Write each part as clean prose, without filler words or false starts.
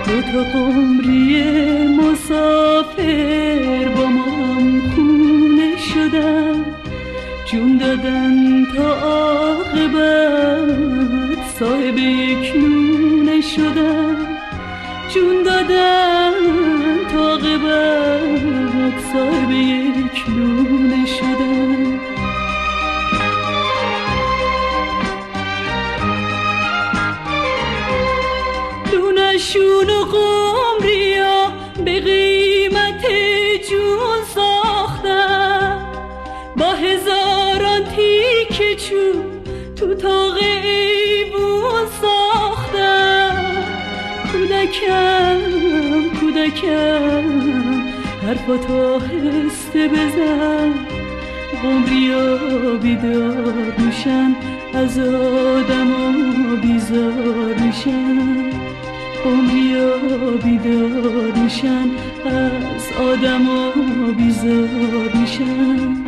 دو تا قمری مسافر با ما هم خونه شدن، جون دادن تا عاقبت صاحب یک لونه شدن، جون دادن تا عاقبت صاحب یک لونه شدن. لونشون و قمریا به قیمت جون ساختن، با هزاران تیکه چوب تو تاق ایوون ساختن. کودکم کودکم حرفاتو آهسته بزن، قمریا بیدار میشن از آدما بیزار میشن، قمریا بیدار میشن از آدما بیزار میشن.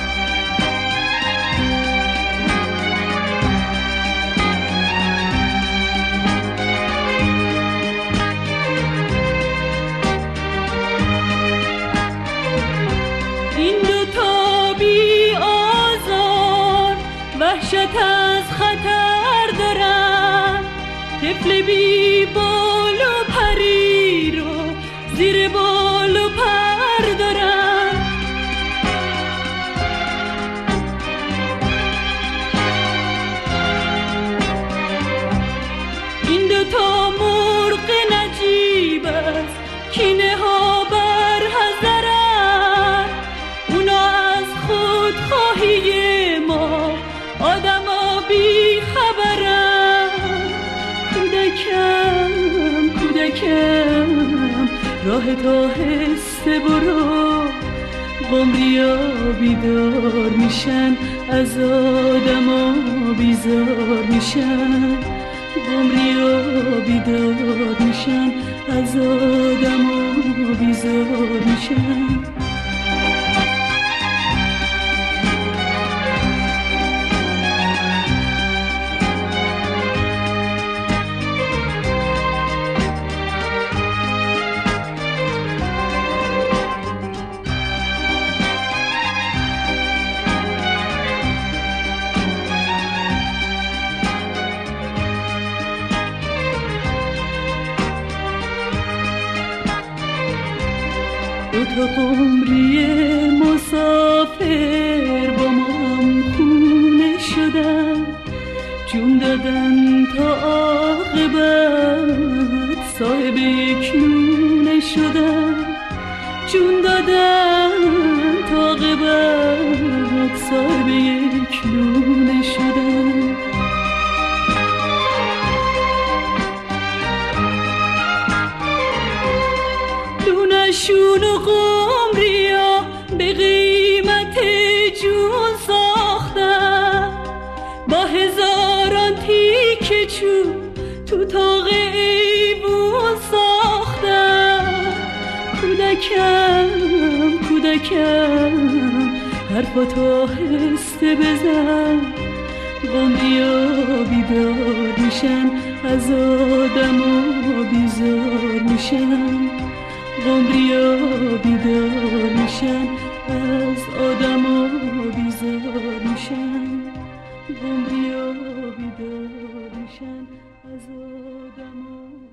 این دوتا بی آزار وحشت از خطر دارن، طفل بی بال و پری رو زیر بال و پر دارن. این دوتا مرغ نجیب است کینه ها بر حذرن، اونا از خودخواهی ما آدما بی خبرن. کودکم کودکم راه تا آهسته برو، قمریا بیدار میشن از آدما بیزار میشن، قمریا بیدار میشن از آدما بیزار میشن. دو تا قمری مسافر با ما هم خونه شدن، جون دادن تا عاقبت صاحب یک لونه شدن، جون دادن تا عاقبت صاحب یک لونه شدن. لونشون و قمریا به قیمت جون ساختن، با هزاران تیکه چوب تو تاق ایوون ساختن. کودکم کودکم حرفاتو آهسته بزن، قمریا بیدار میشن از آدما بیزار میشن، قمریا بیدار میشن از آدما بیزار میشن، قمریا بیدار میشن از آدما